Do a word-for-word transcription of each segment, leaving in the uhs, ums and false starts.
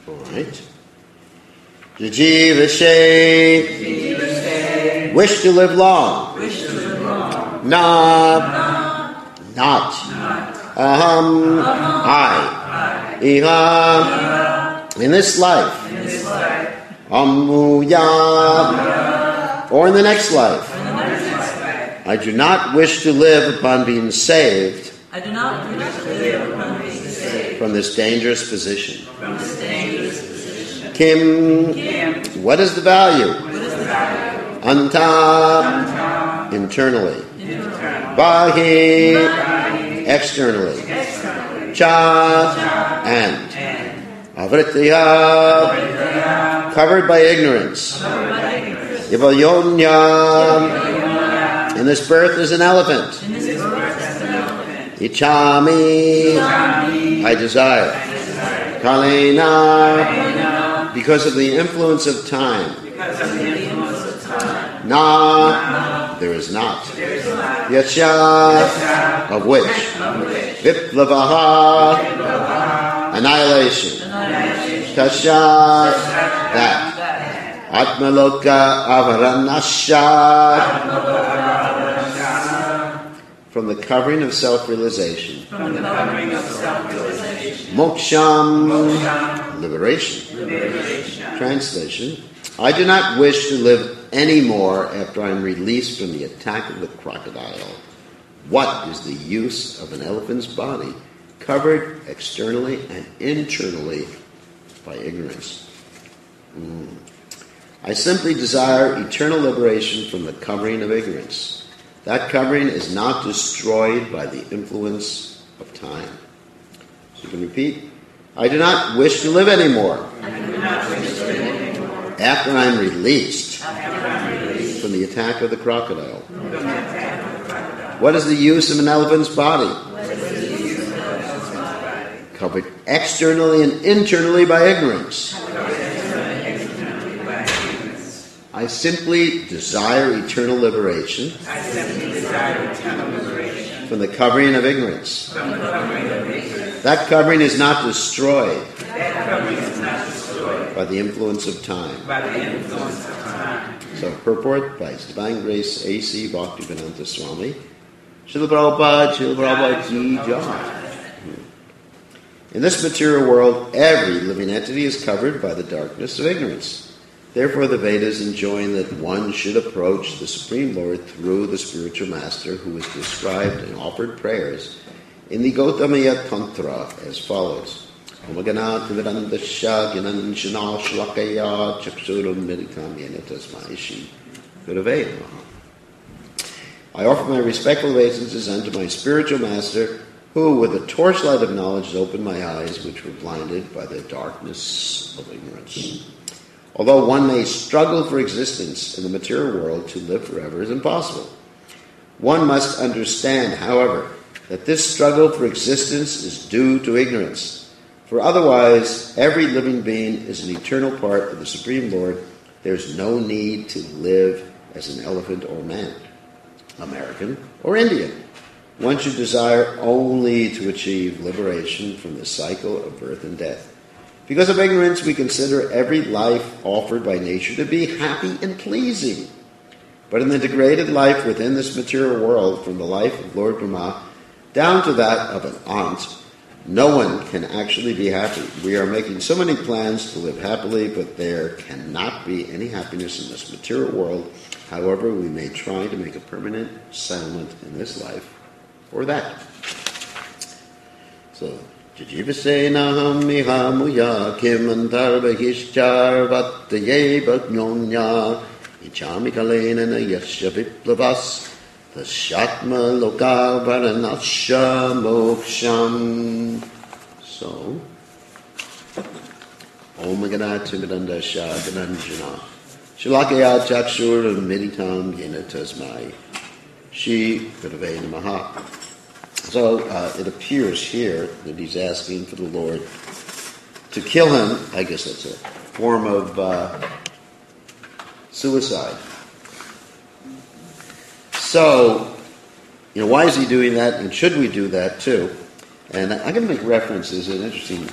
All right. Jijivashe, wish to live long. Wish to live long. Na, Na, not. not. Aham, Aham, I. I. Iha, Iha, in this life. in this life. Amuya, Amuya, or in the next life. in the next life. I do not wish to live upon being saved I do not wish to live upon being saved from this dangerous position. from this dangerous position. Kim, Kim, what is the value? what is the value? Anta, Anta, internally. internal. Bahi, Bahi, externally. externally. Cha, Cha, and. and. Avritya, Vidya, covered by ignorance. covered by ignorance. Ivalyonya, Yonya, in this birth is an elephant. in this birth as an elephant. Ichami, Chami, I desire. I desire. Kalena, Kalena, because of the influence of time. because of the influence of time. Na, Na, there is not. there is not. Yasha, Yasha, of which. of which. Viplavaha, Viplavaha, annihilation. annihilation. Tasha, that. That. Atmaloka avaranasha, from the covering of self-realization. From the covering of self-realization. Moksham, Moksha, liberation. liberation. Translation, I do not wish to live any more after I am released from the attack of the crocodile. What is the use of an elephant's body covered externally and internally by ignorance? Mm. I simply desire eternal liberation from the covering of ignorance. That covering is not destroyed by the influence of time. So you can repeat. I do not wish to live anymore. I do not wish to live anymore. After I am released After I'm released from the attack of the crocodile. from the attack of the crocodile. What is the use of an elephant's body? What is the use of an elephant's body? Covered externally and internally by ignorance. Covered externally by ignorance. I simply desire eternal liberation I simply desire eternal liberation from the covering of ignorance. from the covering of ignorance. That covering is not destroyed That covering is not destroyed by the influence of time. by the influence of time. So, purport by His Divine Grace A C Bhaktivedanta Swami. Srila Prabhupada, Srila Prabhupada Ki Jai. In this material world, every living entity is covered by the darkness of ignorance. Therefore, the Vedas enjoin that one should approach the Supreme Lord through the spiritual master, who is described in offered prayers in the Gautamaya Tantra as follows. Omagana Tivirandasya Gyananshana Shlakaya Chaksuram Meditam Yena Tasmai Shri Gurave Namaha. I offer my respectful obeisances unto my spiritual master, who with the torchlight of knowledge has opened my eyes, which were blinded by the darkness of ignorance. Although one may struggle for existence in the material world, to live forever is impossible. One must understand, however, that this struggle for existence is due to ignorance. For otherwise, every living being is an eternal part of the Supreme Lord. There's no need to live as an elephant or man, American or Indian. One should desire only to achieve liberation from the cycle of birth and death. Because of ignorance, we consider every life offered by nature to be happy and pleasing. But in the degraded life within this material world, from the life of Lord Brahma down to that of an ant, no one can actually be happy. We are making so many plans to live happily, but there cannot be any happiness in this material world. However, we may try to make a permanent settlement in this life or that. So, Jijivasena miha muya kimantar bahishchar vatye bhagnonya ichami kalena na yasya viplavas tashatma loka varanasya moksham. So, Om Gana Timidanda Shah Gananjana Shalakaya Chakshur Meditam Yena Tasmai Shri Gurave Namaha. So uh, it appears here that he's asking for the Lord to kill him. I guess that's a form of uh, suicide. So, you know, why is he doing that? And should we do that too? And I'm going to make references. An interesting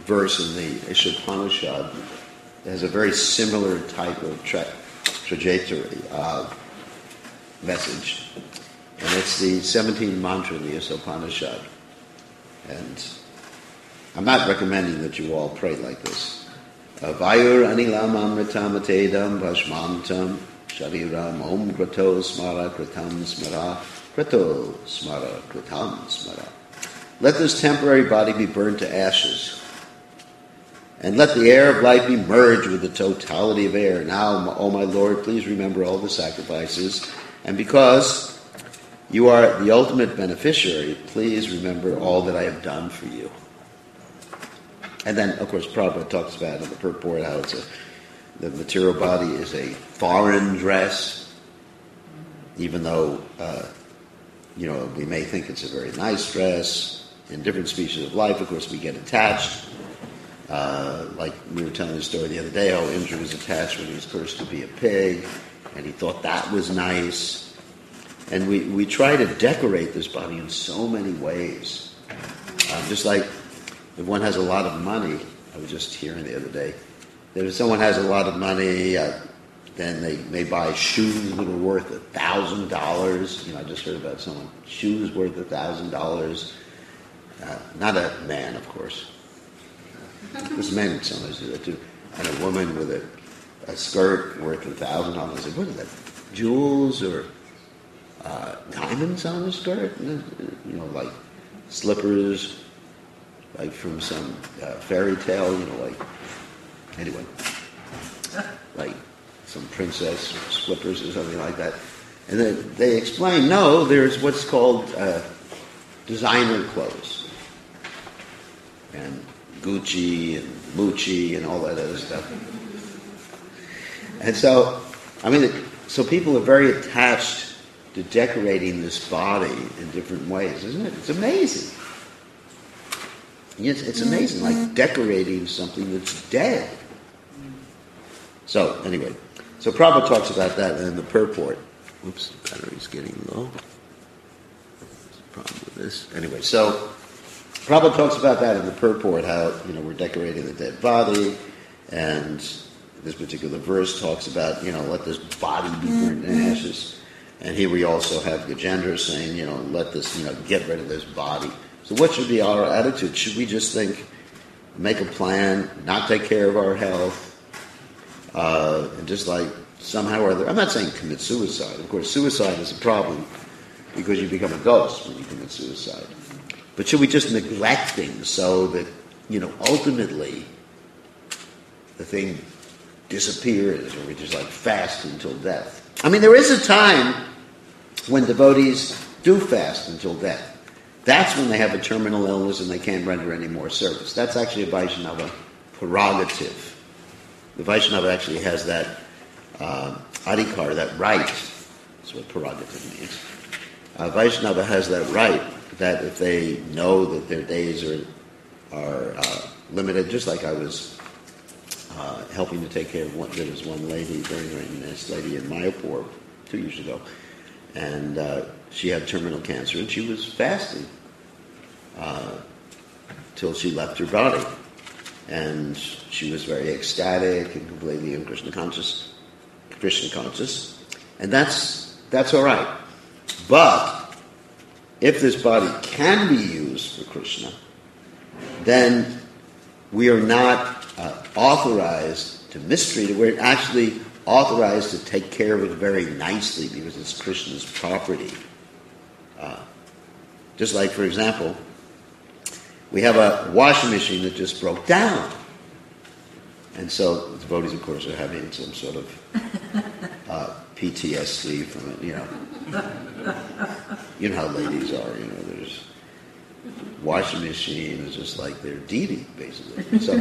verse in the Ishopanishad that has a very similar type of tra- trajectory uh, message. And it's the seventeenth mantra in the Ishopanishad. And I'm not recommending that you all pray like this. Vayur anilam amritam atedam bhashmantam shariram om krato smara kratam smara krato smara kratam smara. Let this temporary body be burned to ashes, and let the air of life be merged with the totality of air. Now, O my Lord, please remember all the sacrifices, and because you are the ultimate beneficiary, please remember all that I have done for you. And then, of course, Prabhupada talks about in the purport how it's a, the material body is a foreign dress, even though, uh, you know, we may think it's a very nice dress. In different species of life, of course, we get attached. Uh, like we were telling the story the other day, how Indra was attached when he was cursed to be a pig, and he thought that was nice. And we, we try to decorate this body in so many ways. Uh, just like if one has a lot of money, I was just hearing the other day, that if someone has a lot of money, uh, then they may buy shoes that are worth a thousand dollars. You know, I just heard about someone, shoes worth a thousand dollars. Uh, not a man, of course. Because men sometimes do that too. And a woman with a, a skirt worth a thousand dollars. What is that? Jewels or uh, diamonds on the skirt? You know, like slippers, like from some uh, fairy tale. You know, like anyway, like some princess slippers or something like that. And then they explain, no, there's what's called uh, designer clothes. And Gucci and Mucci and all that other stuff. And so, I mean, so people are very attached to decorating this body in different ways, isn't it? It's amazing. It's, it's amazing, like decorating something that's dead. So, anyway, so Prabhupada talks about that in the purport. Oops, the battery's getting low. There's a problem with this. Anyway, so Prabhupada talks about that in the purport, how, you know, we're decorating the dead body, and this particular verse talks about, you know, let this body be burned in ashes. And here we also have Gajendra saying, you know, let this, you know, get rid of this body. So what should be our attitude? Should we just think, make a plan, not take care of our health, uh, and just like somehow or other, I'm not saying commit suicide. Of course, suicide is a problem because you become a ghost when you commit suicide. But should we just neglect things so that, you know, ultimately the thing disappears, or we just like fast until death? I mean, there is a time when devotees do fast until death. That's when they have a terminal illness and they can't render any more service. That's actually a Vaishnava prerogative. The Vaishnava actually has that uh, adhikar, that right. That's what prerogative means. Uh, Vaishnava has that right, that if they know that their days are are uh, limited, just like I was uh, helping to take care of one, there was one lady, very, very nice lady in Mayapur two years ago, and uh, she had terminal cancer, and she was fasting uh, till she left her body, and she was very ecstatic and completely in Krishna conscious, Krishna conscious, and that's that's all right, but if this body can be used for Krishna, then we are not uh, authorized to mistreat it. We're actually authorized to take care of it very nicely because it's Krishna's property. Uh, just like, for example, we have a washing machine that just broke down. And so the devotees, of course, are having some sort of uh, P T S D from it, you know. You know how ladies are, you know, there's washing machine is just like their deity, basically. So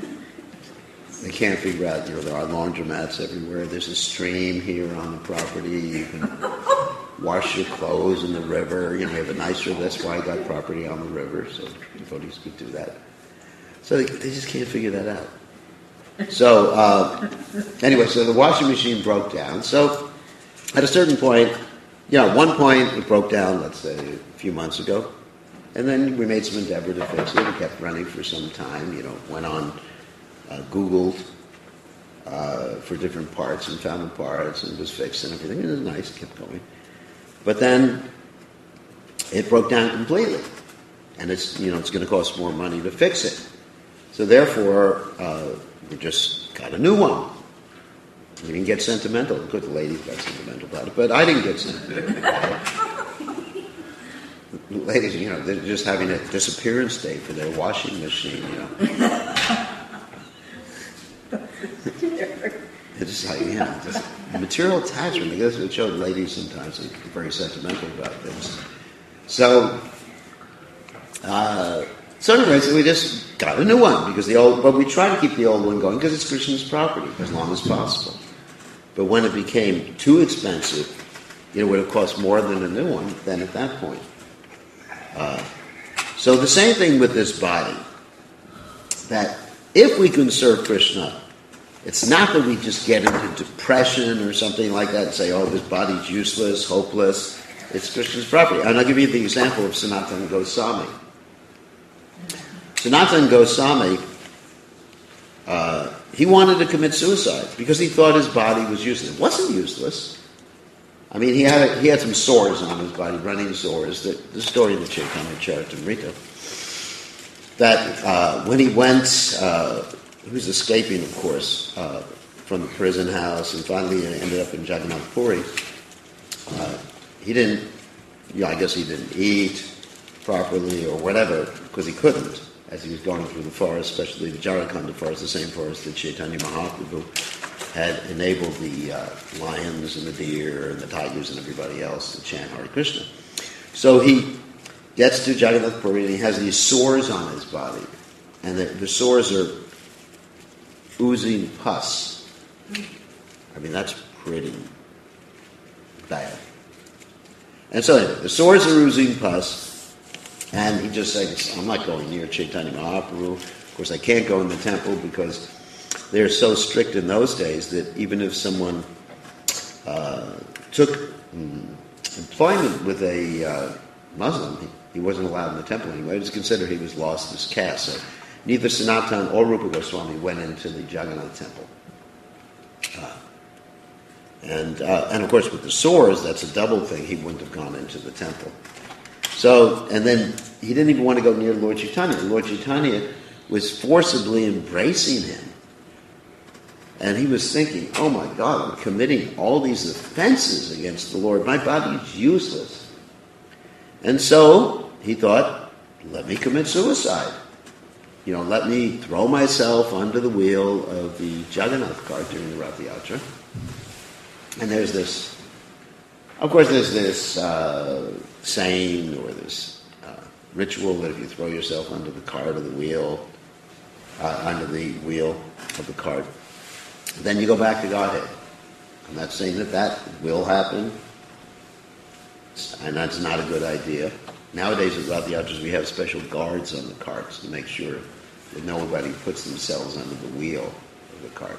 they can't figure out, you know, there are laundromats everywhere. There's a stream here on the property. You can wash your clothes in the river. You know, you have a nice river. That's why I got property on the river, so devotees could do that. So they, they just can't figure that out. So, uh, anyway, so the washing machine broke down. So at a certain point, you know, at one point it broke down, let's say, a few months ago. And then we made some endeavor to fix it. It kept running for some time, you know, went on, uh, Googled uh, for different parts and found the parts and was fixed and everything. It was nice, kept going. But then it broke down completely. And it's, you know, it's going to cost more money to fix it. So therefore, uh, we just got a new one. We didn't get sentimental. Good, the ladies got sentimental about it, but I didn't get sentimental about it. Ladies, you know, they're just having a disappearance day for their washing machine, you know. It's just like, you know, just material attachment. I guess it shows ladies sometimes are very sentimental about things. So, uh, so anyway, so we just got a new one because the old, but we try to keep the old one going because it's Krishna's property as long as possible. But when it became too expensive, it would have cost more than a new one then at that point. Uh, so the same thing with this body, that if we can serve Krishna, it's not that we just get into depression or something like that and say, oh, this body's useless, hopeless. It's Krishna's property. And I'll give you the example of Sanatana Goswami. Sanatana Goswami, uh, he wanted to commit suicide because he thought his body was useless. It wasn't useless. I mean, he had a, he had some sores on his body, running sores. The, the story of the Chaitanya Charitamrita. That uh, when he went, uh, he was escaping, of course, uh, from the prison house, and finally ended up in Jagannath Puri. Uh, he didn't, you know, I guess he didn't eat properly or whatever because he couldn't as he was going through the forest, especially the Jharkhanda forest, the same forest that Chaitanya Mahaprabhu had enabled the uh, lions and the deer and the tigers and everybody else to chant Hare Krishna. So he gets to Jagannath Puri and he has these sores on his body. And the, the sores are oozing pus. I mean, that's pretty bad. And so anyway, the sores are oozing pus. And he just says, I'm not going near Chaitanya Mahaprabhu. Of course, I can't go in the temple because they're so strict in those days that even if someone uh, took um, employment with a uh, Muslim, he, he wasn't allowed in the temple anyway. It was considered he was lost as caste. So neither Sanatana or Rupa Goswami went into the Jagannath temple. Uh, and, uh, and of course, with the sores, that's a double thing. He wouldn't have gone into the temple. So, and then he didn't even want to go near Lord Chaitanya. Lord Chaitanya was forcibly embracing him. And he was thinking, oh my God, I'm committing all these offenses against the Lord. My body is useless. And so he thought, let me commit suicide. You know, let me throw myself under the wheel of the Jagannath cart during the Rath Yatra. And there's this, of course, there's this uh, saying or this uh, ritual that if you throw yourself under the cart or the wheel, uh, under the wheel of the cart, then you go back to Godhead. I'm not saying that that will happen, and that's not a good idea. Nowadays at Rath Yatras, we have special guards on the carts to make sure that nobody puts themselves under the wheel of the cart.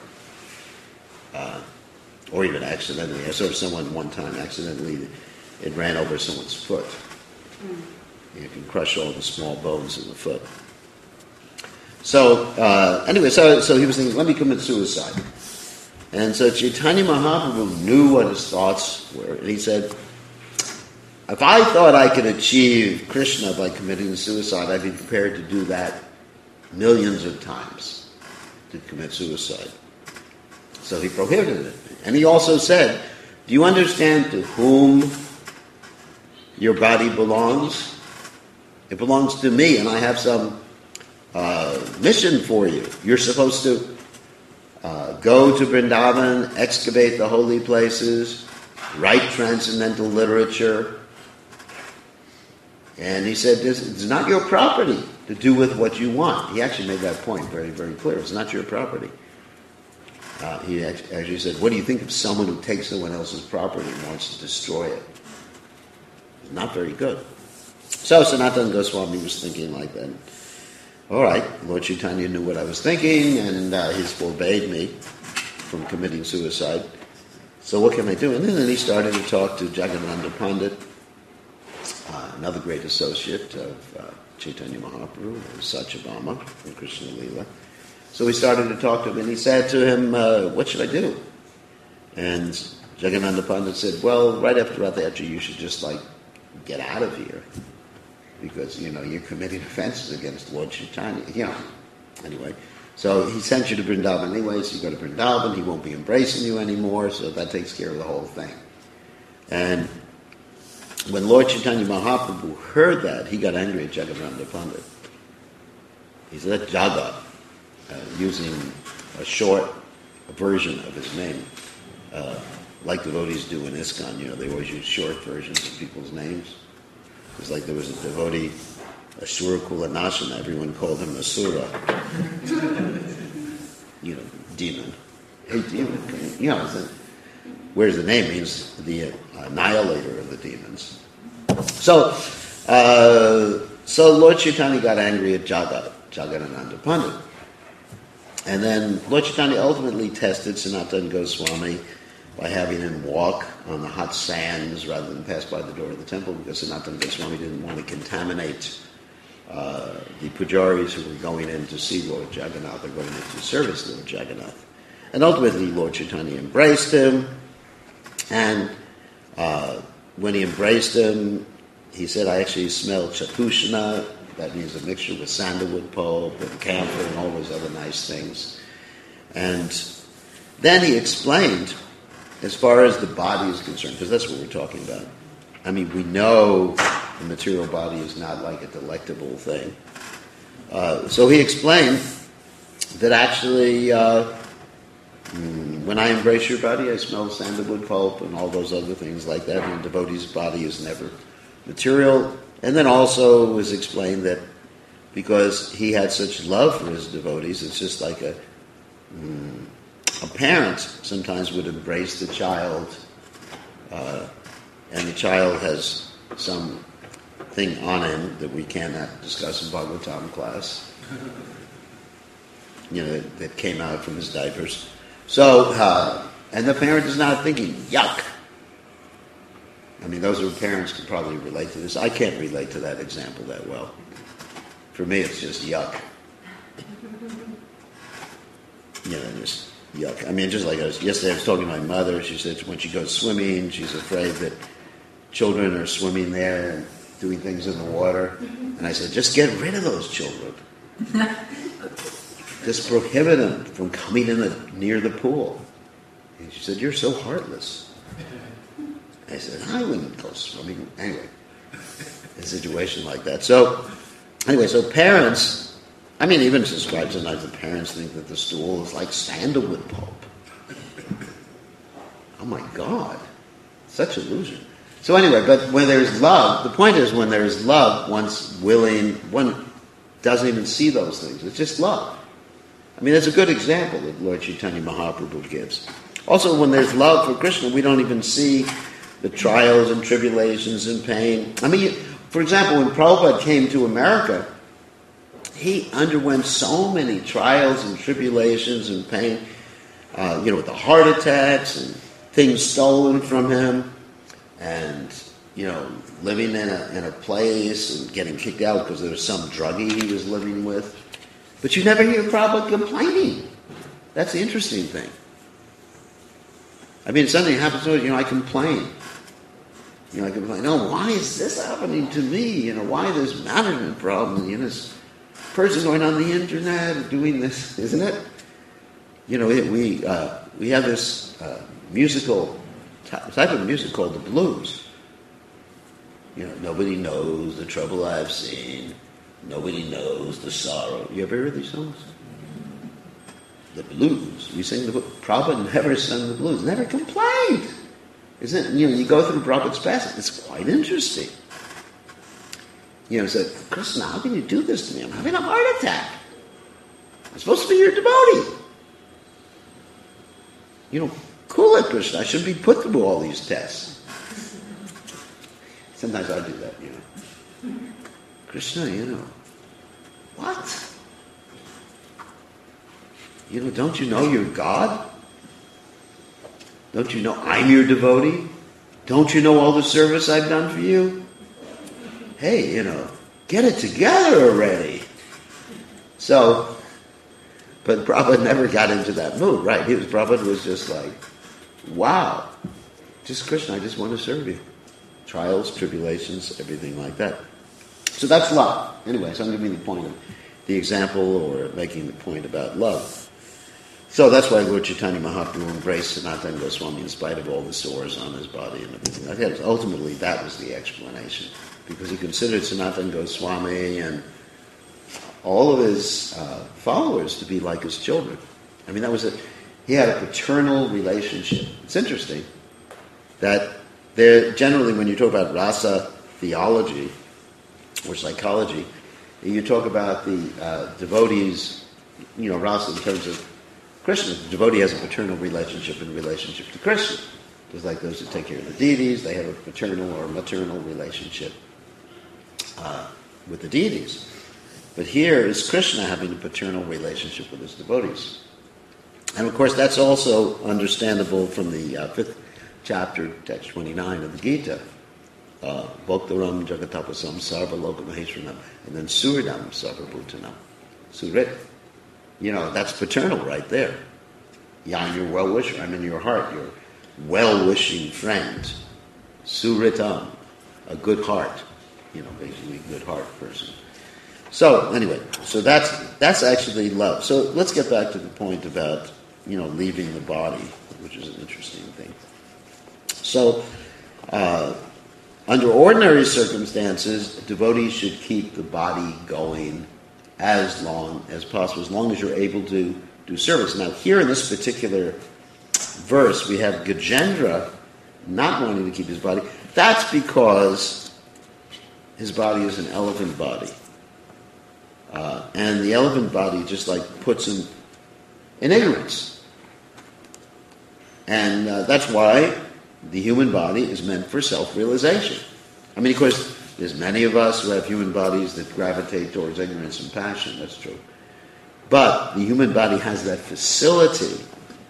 Uh, or even accidentally. I saw someone one time accidentally, it ran over someone's foot. Mm. You can crush all the small bones in the foot. So, uh, anyway, so, so he was thinking, let me commit suicide. And so Chaitanya Mahaprabhu knew what his thoughts were. And he said, if I thought I could achieve Krishna by committing suicide, I'd be prepared to do that millions of times, to commit suicide. So he prohibited it. And he also said, do you understand to whom your body belongs? It belongs to me, and I have some uh, mission for you. You're supposed to uh, go to Vrindavan, excavate the holy places, write transcendental literature. And he said, it's not your property to do with what you want. He actually made that point very, very clear. It's not your property. Uh, he actually said, what do you think of someone who takes someone else's property and wants to destroy it? It's not very good. So Sanatana Goswami was thinking like that. All right, Lord Chaitanya knew what I was thinking, and uh, he's forbade me from committing suicide. So what can I do? And then he started to talk to Jagannatha Pandit. Uh, another great associate of uh, Chaitanya Mahaprabhu, Satyabhama from Krishna Leela. So he started to talk to him, and he said to him, uh, what should I do? And Jagannatha Pandit said, well, right after Rath Yatra, you should just, like, get out of here. Because, you know, you're committing offenses against Lord Chaitanya. You know, anyway. So he sent you to Vrindavan anyway, so you go to Vrindavan, he won't be embracing you anymore, so that takes care of the whole thing. And when Lord Chaitanya Mahaprabhu heard that, he got angry at Jagannatha Pandit. He said, Jagat, uh, using a short version of his name, uh, like devotees do in ISKCON. You know, they always use short versions of people's names. It's like there was a devotee, Asura Kulanashana, everyone called him Asura. You know, demon. Hey, demon. You know, whereas the name means the annihilator of the demons. So, uh, so Lord Chaitanya got angry at Jagat, Jagannatha Pandit. And then Lord Chaitanya ultimately tested Sanatana Goswami by having him walk on the hot sands rather than pass by the door of the temple, because Sanatana Goswami didn't want to contaminate uh, the pujaris who were going in to see Lord Jagannath or going in to service Lord Jagannath. And ultimately Lord Chaitanya embraced him, and uh, when he embraced him, he said, I actually smell chapushna. That means a mixture with sandalwood pulp and camphor and all those other nice things. And then he explained, as far as the body is concerned, because that's what we're talking about. I mean, we know the material body is not like a delectable thing. Uh, so he explained that actually, uh, when I embrace your body, I smell sandalwood pulp and all those other things like that, and a devotee's body is never material. And then also was explained that because he had such love for his devotees, it's just like a, mm, a parent sometimes would embrace the child, uh, and the child has some thing on him that we cannot discuss in Bhagavatam class, you know, that, that came out from his diapers. So, uh, and the parent is not thinking, yuck. I mean, those who are parents can probably relate to this. I can't relate to that example that well. For me, it's just yuck. You know, just yuck. I mean, just like I was, yesterday I was talking to my mother. She said when she goes swimming, she's afraid that children are swimming there and doing things in the water. And I said, just get rid of those children. Just prohibit them from coming in the, near the pool. And she said, you're so heartless. I said, I wouldn't go swimming. Anyway, a situation like that. So, anyway, so parents, I mean, even subscribe sometimes the parents think that the stool is like sandalwood pulp. Oh my God, such illusion. So anyway, but when there's love, the point is when there's love, one's willing, one doesn't even see those things. It's just love. I mean, that's a good example that Lord Chaitanya Mahaprabhu gives. Also, when there's love for Krishna, we don't even see the trials and tribulations and pain. I mean, for example, when Prabhupada came to America, he underwent so many trials and tribulations and pain, uh, you know, with the heart attacks and things stolen from him, and, you know, living in a, in a place and getting kicked out because there was some druggie he was living with. But you never hear Prabhupada complaining. That's the interesting thing. I mean, something happens to it, you know, I complain. You know, I complain, no, why is this happening to me? You know, why this management problem? You know, this person going on the internet doing this, isn't it? You know, it, we uh, we have this uh, musical type of music called the blues. You know, nobody knows the trouble I've seen. Nobody knows the sorrow. You ever heard these songs? The blues. We sing the Prabhupada never sang the blues. Never complained. Isn't it? You know, you go through Prabhupada's passage. It's quite interesting. You know, he said, Krishna, how can you do this to me? I'm having a heart attack. I'm supposed to be your devotee. You know, cool it, Krishna. I shouldn't be put through all these tests. Sometimes I do that, you know. Krishna, you know, what? You know, don't you know you're God? Don't you know I'm your devotee? Don't you know all the service I've done for you? hey, you know, get it together already. So, but Prabhupada never got into that mood, right? He was, Prabhupada was just like, wow, just Krishna, I just want to serve you. Trials, tribulations, everything like that. So that's love. Anyway, so I'm giving the point of the example or making the point about love. So that's why Lord Chaitanya Mahaprabhu embraced Sanatana Goswami in spite of all the sores on his body and everything like that. Ultimately, that was the explanation. Because he considered Sanatana Goswami and all of his uh, followers to be like his children. I mean, that was a, he had a paternal relationship. It's interesting that there, generally when you talk about rasa theology or psychology, you talk about the uh, devotees, you know, rasa in terms of Krishna. The devotee has a paternal relationship in relationship to Krishna. Just like those who take care of the deities, they have a paternal or maternal relationship uh, with the deities. But here is Krishna having a paternal relationship with his devotees. And of course that's also understandable from the uh, fifth chapter, text twenty-nine of the Gita. Uh, Bhaktaram Jagatapasam Sarva Loka Maheshwaram, and then Suridam Sarva Bhutanam. Surit. You know, that's paternal right there. Yeah, I'm your well-wisher. I'm in your heart. Your well-wishing friend. Suritam. A good heart. You know, basically a good heart person. So, anyway, so that's that's actually love. So let's get back to the point about, you know, leaving the body, which is an interesting thing. So, uh, under ordinary circumstances, devotees should keep the body going as long as possible, as long as you're able to do service. Now, here in this particular verse, we have Gajendra not wanting to keep his body. That's because his body is an elephant body. Uh, and the elephant body just like puts him in ignorance. And uh, that's why the human body is meant for self-realization. I mean, of course, there's many of us who have human bodies that gravitate towards ignorance and passion, that's true. But the human body has that facility,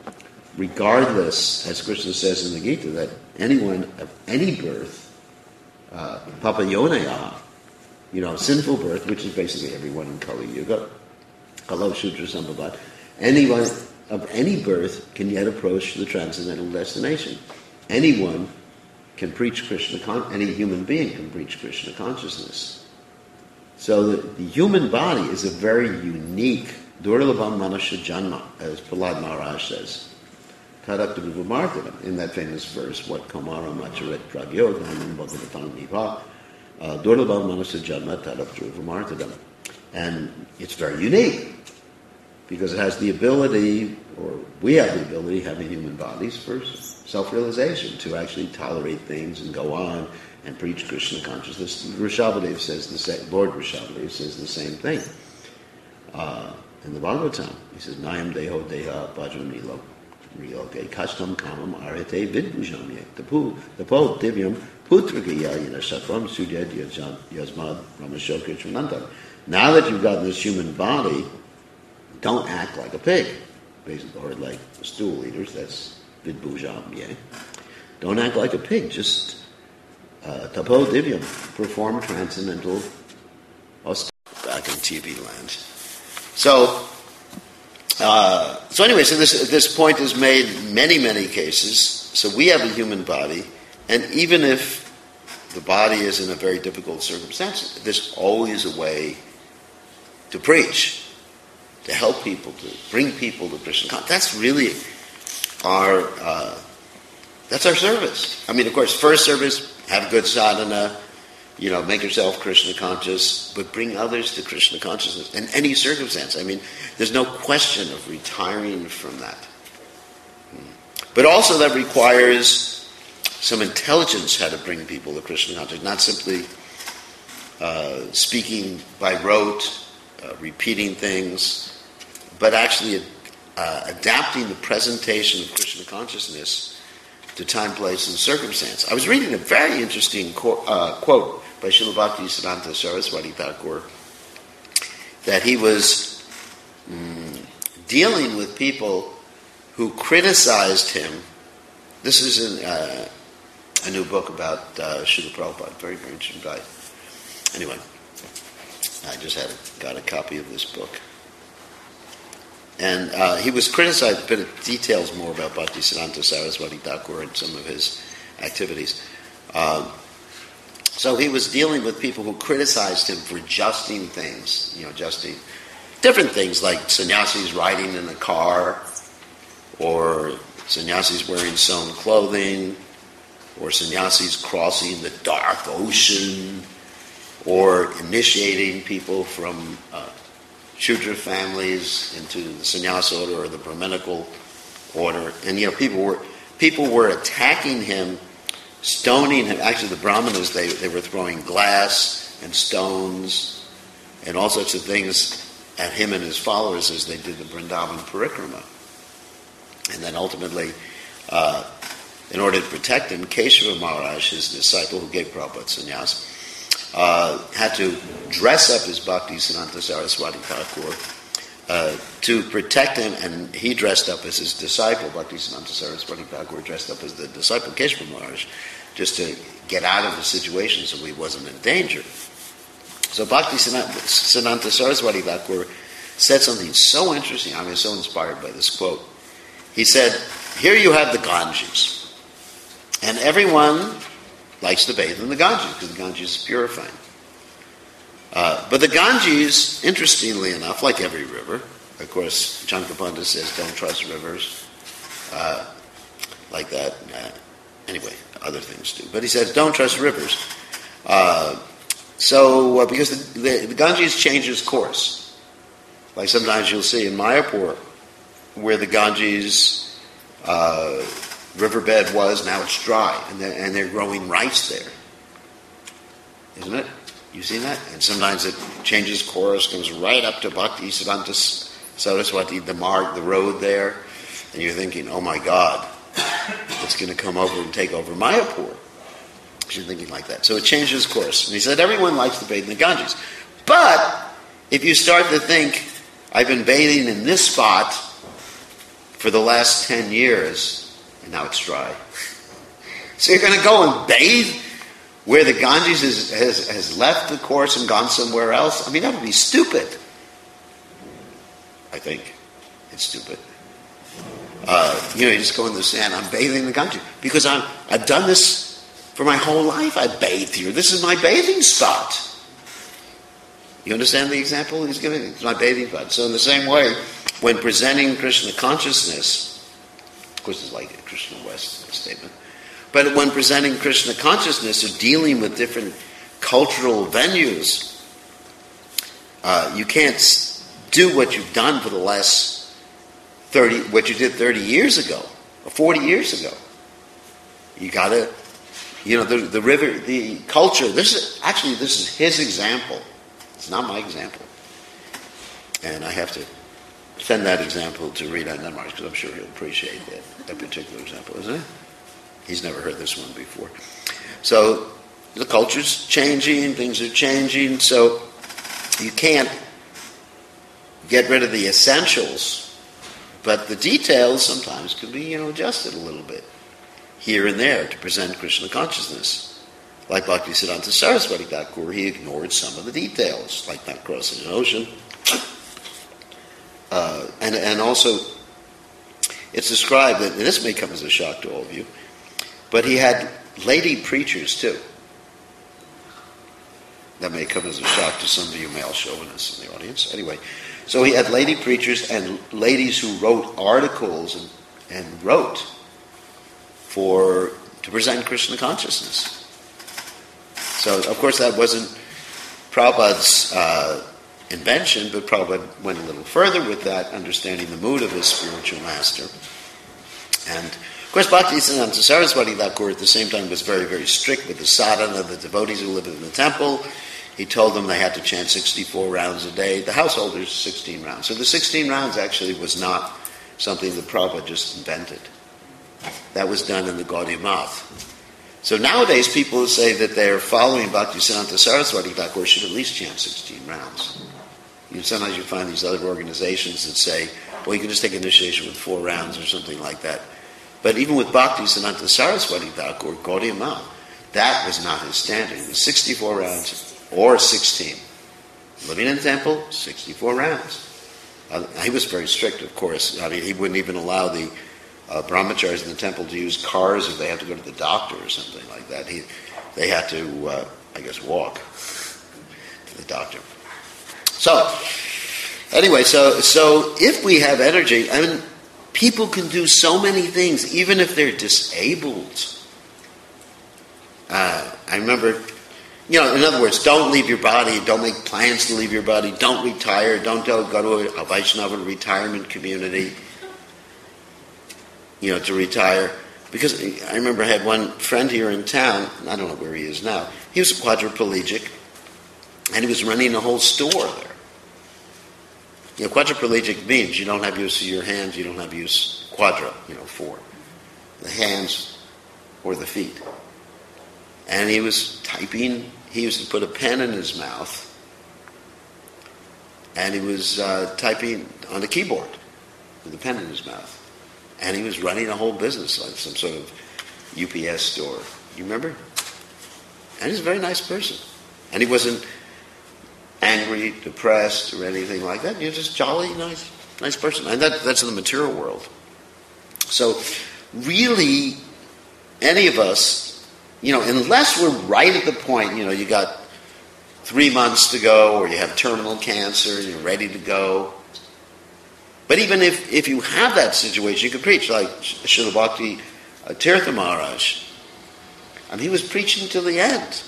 regardless, as Krishna says in the Gita, that anyone of any birth, uh, papayonaya, you know, sinful birth, which is basically everyone in Kali Yuga, Kalo Shudra Sambhavat, anyone of any birth can yet approach the transcendental destination. Anyone can preach Krishna, con- any human being can preach Krishna consciousness. So the, the human body is a very unique, Durlabham Manasya Janma, as Prahlad Maharaj says, Taraktaruvamartanam, in that famous verse, what Kamara Macharet Pragyo, Dhanam Bhagavatam Nipa, Durlabham Manasya Janma, Taraktaruvamartanam. And it's very unique, because it has the ability, or we have the ability, having human bodies, for self-realization, to actually tolerate things and go on and preach Krishna consciousness. Rishabhadev says the same, Lord Rishabhadev says the same thing. Uh, in the Bhagavatam, he says, Nayam deho deha bhajam nilo riyoke kashtam kamam arete vidbhujam yek tapu tapo divyam putragaya yina satvam sudyad yasmad ramashoka chunantam. Now that you've gotten this human body, don't act like a pig. Basically, or like the stool eaters, that's vidbhujam yek. Don't act like a pig, just uh, tapo divyam, perform transcendental austerity. Back in T V land. So, uh, so anyway, so this this point is made in many, many cases. So we have a human body, and even if the body is in a very difficult circumstance, there's always a way to preach, to help people, to bring people to Krishna consciousness. That's really our uh, that's our service. I mean, of course, first service, have good sadhana, you know, make yourself Krishna conscious, but bring others to Krishna consciousness in any circumstance. I mean, there's no question of retiring from that. But also that requires some intelligence how to bring people to Krishna consciousness, not simply uh, speaking by rote, uh, repeating things, but actually uh, adapting the presentation of Krishna consciousness to time, place, and circumstance. I was reading a very interesting co- uh, quote by Srila Bhaktisiddhanta Saraswati Thakur, that he was mm, dealing with people who criticized him. This is in uh, a new book about uh, Srila Prabhupada, very, very interesting guy. Anyway, I just had a, got a copy of this book. And uh, he was criticized, but it details more about Bhaktisiddhanta Saraswati Thakur and some of his activities. Uh, so he was dealing with people who criticized him for adjusting things, you know, adjusting different things like sannyasis riding in a car, or sannyasis wearing sewn clothing, or sannyasis crossing the dark ocean, or initiating people from uh, Shudra families into the sannyasa order or the Brahminical order. And, you know, people were people were attacking him, stoning him. Actually, the Brahmanas, they, they were throwing glass and stones and all sorts of things at him and his followers as they did the Vrindavan Parikrama. And then ultimately, uh, in order to protect him, Keshava Maharaj, his disciple who gave Prabhupada sannyas, uh, had to dress up as Bhaktisiddhanta Saraswati Thakur uh, to protect him, and he dressed up as his disciple. Bhaktisiddhanta Saraswati Thakur dressed up as the disciple Keshava Maharaj, just to get out of the situation so he wasn't in danger. So Bhaktisiddhanta Saraswati Thakur said something so interesting. I was so inspired by this quote. He said, here you have the Ganges, and everyone likes to bathe in the Ganges because the Ganges is purifying. Uh, but the Ganges, interestingly enough, like every river, of course, Chankapanda says don't trust rivers, uh, like that. Uh, anyway, other things too. But he says don't trust rivers. Uh, so, uh, because the, the, the Ganges changes course. Like sometimes you'll see in Mayapur, where the Ganges uh, riverbed was, now it's dry, and they're, and they're growing rice there. Isn't it? You see that? And sometimes it changes course, comes right up to Bhaktisiddhanta Saraswati, the mark, the road there, and you're thinking, oh my God, it's going to come over and take over Mayapur. You're thinking like that. So it changes course. And he said, everyone likes to bathe in the Ganges. But if you start to think, I've been bathing in this spot for the last ten years, and now it's dry. So you're going to go and bathe where the Ganges is, has, has left the course and gone somewhere else? I mean, that would be stupid. I think it's stupid. Uh, you know, you just go in the sand, I'm bathing in the Ganges. Because I'm, I've done this for my whole life. I bathed here. This is my bathing spot. You understand the example he's giving? It's my bathing spot. So in the same way, when presenting Krishna consciousness, of course it's like a Krishna West statement, but when presenting Krishna consciousness or dealing with different cultural venues, uh, you can't do what you've done for the last thirty, what you did thirty years ago, or forty years ago. You gotta, you know, the, the river, the culture, this is, actually this is his example. It's not my example. And I have to send that example to Rita Nemarsha because I'm sure he'll appreciate that, that particular example, isn't it? He's never heard this one before. So the culture's changing, things are changing, so you can't get rid of the essentials, but the details sometimes can be, you know, adjusted a little bit here and there to present Krishna consciousness. Like Bhaktisiddhanta Saraswati Thakur, he ignored some of the details, like not crossing an ocean. Uh, and, and also, it's described that, and this may come as a shock to all of you, but he had lady preachers too. That may come as a shock to some of you male chauvinists in the audience. Anyway, so he had lady preachers and ladies who wrote articles and, and wrote for to present Krishna consciousness. So, of course, that wasn't Prabhupada's uh, invention, but Prabhupada went a little further with that, understanding the mood of his spiritual master. And, of course, Bhaktisiddhanta Saraswati Thakur at the same time was very, very strict with the sadhana, the devotees who lived in the temple. He told them they had to chant sixty-four rounds a day. The householders, sixteen rounds. So the sixteen rounds actually was not something that Prabhupada just invented. That was done in the Gaudiya Math. So nowadays people say that they're following Bhaktisiddhanta Saraswati Thakur should at least chant sixteen rounds. You know, sometimes you find these other organizations that say, well, you can just take initiation with four rounds or something like that. But even with Bhaktisiddhanta Saraswati Thakur, Gaudiya Math, that was not his standard. It was sixty-four rounds or sixteen. Living in the temple, sixty-four rounds. Uh, he was very strict, of course. I mean, he wouldn't even allow the uh, brahmacharis in the temple to use cars if they had to go to the doctor or something like that. He, they had to, uh, I guess, walk to the doctor. So, anyway, so so if we have energy, I mean, people can do so many things, even if they're disabled. Uh, I remember, you know, in other words, don't leave your body, don't make plans to leave your body, don't retire, don't go, go to a Vaishnava retirement community, you know, to retire. Because I remember I had one friend here in town, I don't know where he is now, he was quadriplegic, and he was running a whole store there. You know, quadriplegic means you don't have use of your hands, you don't have use, quadra, you know, four, the hands or the feet. And he was typing, he used to put a pen in his mouth, and he was uh, typing on a keyboard with a pen in his mouth. And he was running a whole business, like some sort of U P S store. You remember? And he's a very nice person. And he wasn't angry, depressed, or anything like that. He was just jolly, nice, nice person. And that, that's in the material world. So really, any of us, you know, unless we're right at the point, you know, you got three months to go, or you have terminal cancer, and you're ready to go. But even if, if you have that situation, you can preach, like Srila Bhakti uh, Tirtha Maharaj. I mean, he was preaching to the end.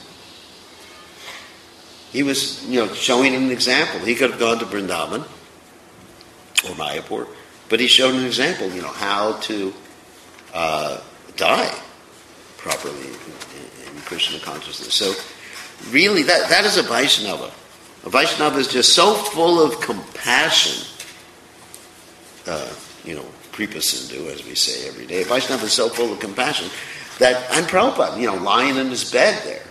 He was, you know, showing an example. He could have gone to Vrindavan or Mayapur, but he showed an example, you know, how to uh, die properly in, in Krishna consciousness. So really, that, that is a Vaishnava. A Vaishnava is just so full of compassion. Uh, you know, Kripa Sindhu, as we say every day. Vaishnava is so full of compassion that, and Prabhupada, you know, lying in his bed there,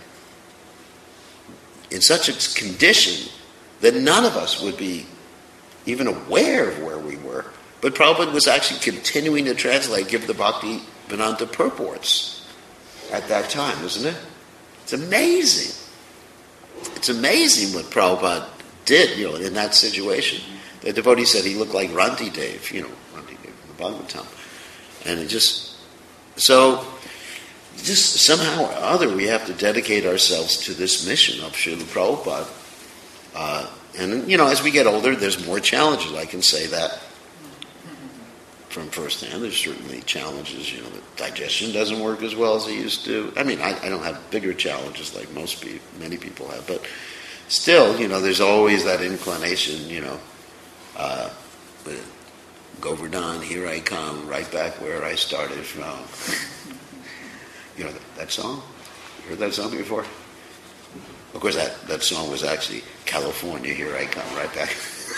in such a condition that none of us would be even aware of where we were. But Prabhupada was actually continuing to translate, give the Bhakti Vedanta purports at that time, isn't it? It's amazing. It's amazing what Prabhupada did, you know, in that situation. The devotee said he looked like Ranti Dev, you know, Ranti Dev from the Bhagavatam. And it just, so, just somehow or other we have to dedicate ourselves to this mission of Srila Prabhupada. Uh, and, you know, as we get older, there's more challenges. I can say that from first hand. There's certainly challenges, you know, the digestion doesn't work as well as it used to. I mean, I, I don't have bigger challenges like most people, many people have, but still, you know, there's always that inclination, you know, Uh, but Govardhan, here I come, right back where I started from. You know that, that song? You heard that song before? Of course, that, that song was actually California, here I come, right back.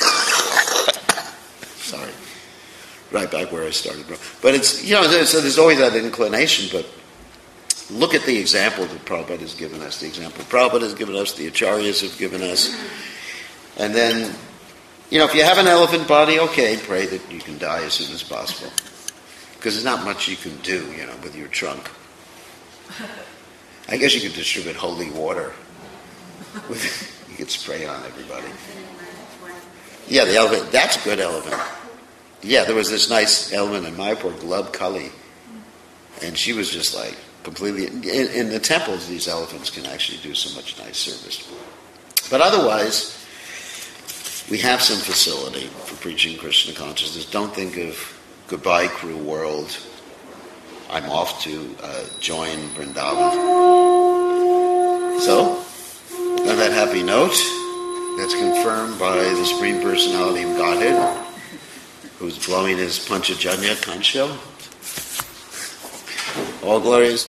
Sorry. Right back where I started from. But it's, you know, so there's always that inclination, but look at the example that Prabhupada has given us, the example Prabhupada has given us, the Acharyas have given us, and then, you know, if you have an elephant body, okay, pray that you can die as soon as possible. Because there's not much you can do, you know, with your trunk. I guess you could distribute holy water. You could spray on everybody. Yeah, the elephant, that's a good elephant. Yeah, there was this nice elephant in Mayapur, Glub Kali. And she was just like completely, in, in the temples, these elephants can actually do so much nice service. But otherwise, we have some facility for preaching Krishna consciousness. Don't think of goodbye, cruel world. I'm off to uh, join Vrindavan. So, on that happy note, that's confirmed by the Supreme Personality of Godhead, who's blowing his Panchajanya conch shell. All glories.